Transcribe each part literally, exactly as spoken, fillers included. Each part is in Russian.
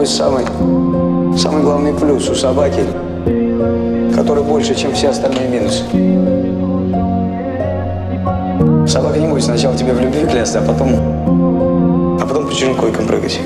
твой самый, самый главный плюс у собаки, который больше, чем все остальные минусы. Собака не будет сначала тебе в любви клясться, а потом, а потом по чужим койкам прыгать.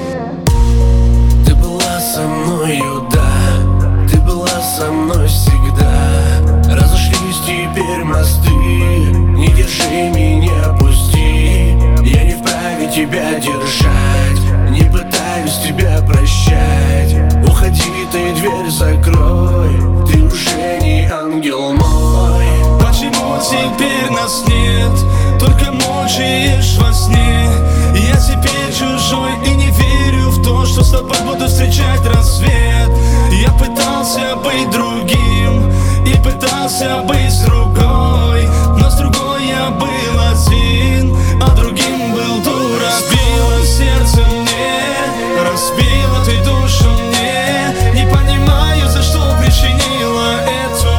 Ты была со мною, да, ты была со мной всегда. Разошлись теперь мосты, не держи меня, пусти. Я не вправе тебя держать, не пытаюсь тебя прощать. Уходи, ты дверь закрой, ты уже не ангел мой. Почему теперь нас нет, только мучаешь во сне? Я теперь чужой и не верю в то, что с тобой буду встречать рассвет. Я пытался быть другим и пытался быть с другой, но с другой я был один, а другим был дура. Разбила сердце мне, разбила ты душу мне. Не понимаю, за что причинила эту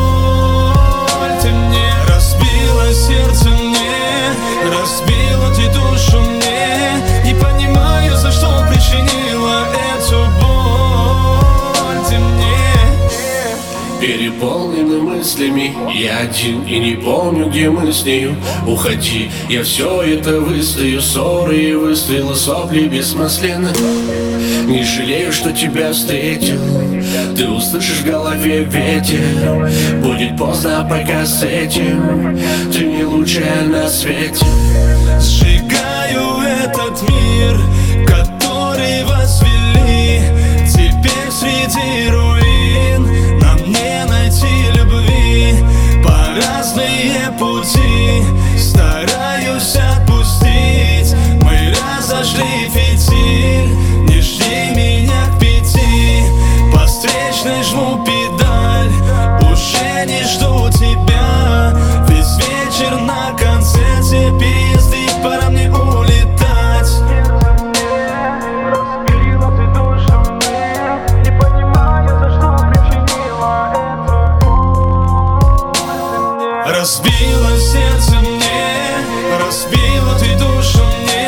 боль ты мне. Разбила сердце мне, разбила ты душу мне. Не понимаю, за что причинила эту боль ты мне. Переполнены мыслями, я один и не помню, где мы с нею. Уходи, я все это выстою, ссоры и выстрелы, сопли бессмысленны. Не жалею, что тебя встретил, ты услышишь в голове ветер. Будет поздно пока с этим, ты не лучшая на свете. Сжигаю этот мир, который возвели. Теперь среди руин нам не найти любви. По разные пути стараюсь отпустить. Мы разожгли фитиль, не жди меня к пяти. По встречной жму педаль, уже не жду тебя. Весь вечер на концерте переезды, пора мне улетать. Разбила ты душу мне, не понимаю, за что причинила это. Разбила сердце мне, разбила ты душу мне.